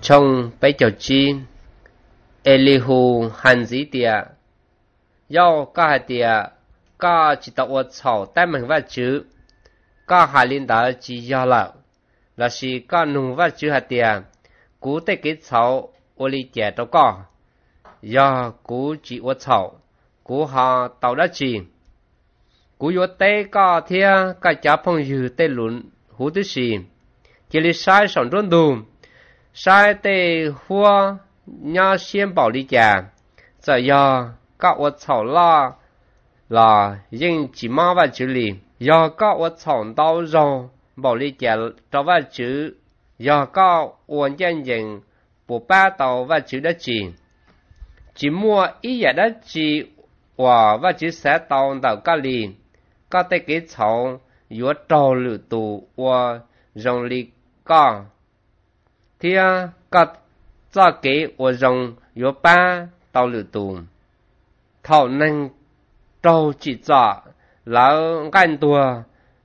trong bấy chầu chi Elihu hành dĩ địa do cả địa cả chỉ tạo vật草但mình vật chữ cả hai linh đạo chỉ do là chỉ cả nung vật chữ hạt địa cú tế cái草我理解到cả do cú chỉ vật草cú họ tạo đã chỉ cú yếu tế cả thia cả giá phong dư tế luận hú tư sĩ chỉ lý sai sản trốn đùm sai tế hua nhà xiên bảo lý giả giờ do các vật草là nhưng chỉ mang vào chữ lý do các vật草đau rồi bảo lý giả cho vào chữ do các vật nhân dân bộ ba tàu vào chữ đã chỉ mua ý giả đã chỉ và vào chữ sẽ tàu đào các lý các tế cái草yếu trâu lửa tù và rong lý các thì các za kế và rong yếu ba tàu lửa tù thảo năng trâu chỉ za là gan tua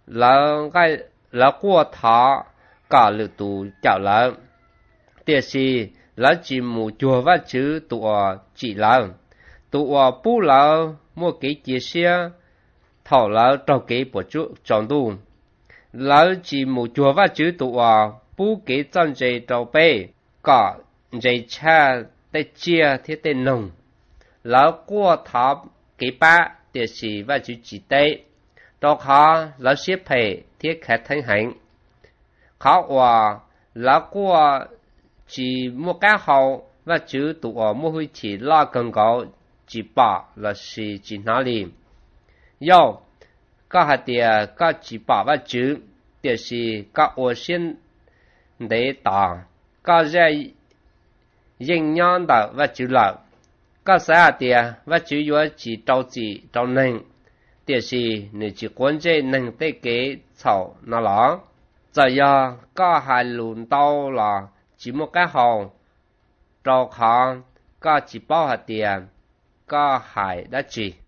là qua thả cả lửa tù chảo là tiệt sĩ là chỉ mù chùa và chữ tụa chỉ là tụa bù là mua cái chia sẻ thảo là trâu kế của chú chọn tu là chỉ mù chùa và chữ tụa bù cái chân dây trâu bê cả dây cha tê chia thiết tê nồng là qua thả cái ba tiệt sĩ và chữ chỉ tê đó khá là xếp hệ thiết khách thanh hạnh khá hòa là qua chỉ mua cá hậu và chữ tụa mua huy chỉ là cần có chỉ bà là chỉ哪里要các hạt địa các chỉ bà và chữ địa是các我先得打các在营养的và chữ là các xã địa và chữ yếu chỉ trâu chỉ trâu nền địa是你只关键能得给草那了这样các hạt轮到了chỉ một cái hậu trâu khang các chỉ bảo hạt địa các hạt đã chỉ